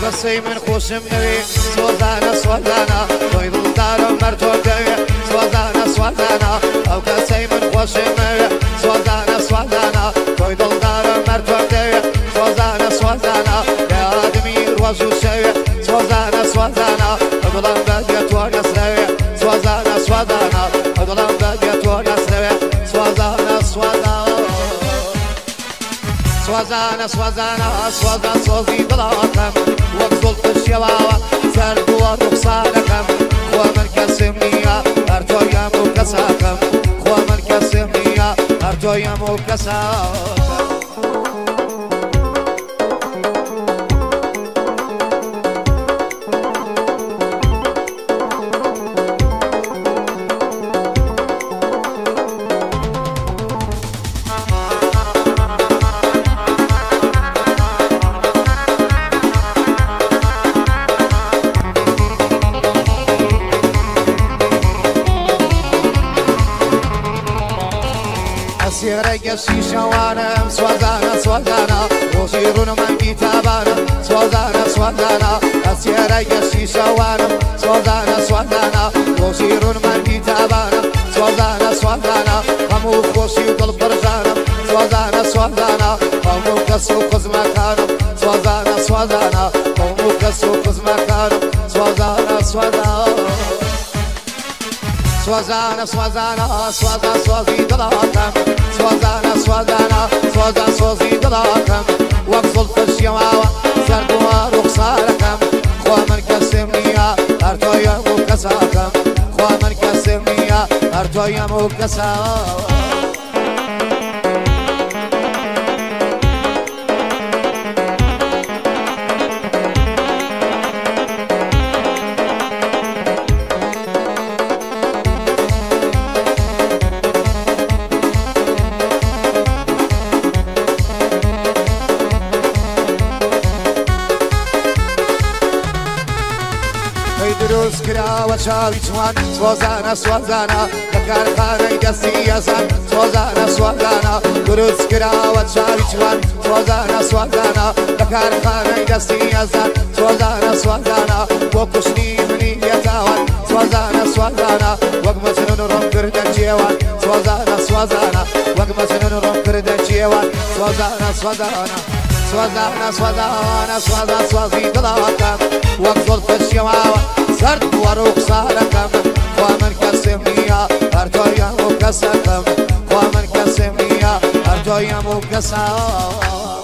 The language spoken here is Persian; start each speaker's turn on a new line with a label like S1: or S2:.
S1: قصي من خوشم نوي سوزانا سوزانا توي دلدارم مرتو دوي سوزانا سوزانا او قصي من خوشم نوي سوزانا سوزانا توي دلدارم مرتو دوي سوزانا سوزانا يا آدمي روزو شوي سوزانا سوزانا ادلم بديت ونسنوي سوزانا سوزانا ادلم بديت ونسنوي سوزانا سوزانا سوزانا سوزانا سوزان سوزي ضلاتم وقزل الشواوة سردوا رخصانكم خوا من كسمنيا ارتو يمو كساكم خوا من كسمنيا ارتو يمو كساكم سيرك الشيشة وانا سوزانا سوزانا وصيرون من كتابانا سوزانا سوزانا سيرك الشيشة وانا سوزانا سوزانا وصيرون من كتابانا سوزانا سوزانا همو خوشي وقلب برجانا سوزانا سوزانا همو كسو قز مكانا سوزانا سوزانا همو كسو قز مكانا سوزانا سوزانا سوزانا سوزانا سوزانا سوزي ضلاتم سوزانا سوزانا سوزانا سوزي ضلاتم وقفل في الشواوة سردوا رخصاركم خوا من كسمنيا ارتو يمو كساكم خوا من كسمنيا ارتو يمو كساكم دروس كرا وشاوي جوان سوزانا سوزانا لكارخانة دستي يزان سوزانا سوزانا دروس كرا وشاوي جوان سوزانا سوزانا لكارخانة دستي يزان سوزانا سوزانا وكشني مني يتاوان سوزانا سوزانا وقمتن نرم كردن جيوان سوزانا سوزانا وقمتن نرم كردن جيوان سوزانا سوزانا سوزانا سوزانا سوزانا سوزي ضلاتم وقزل في الشواوة سرد ورخصاركم خوا من كسمنيا ارتو يمو كساكم خوا من كسمنيا ارتو يمو كساكم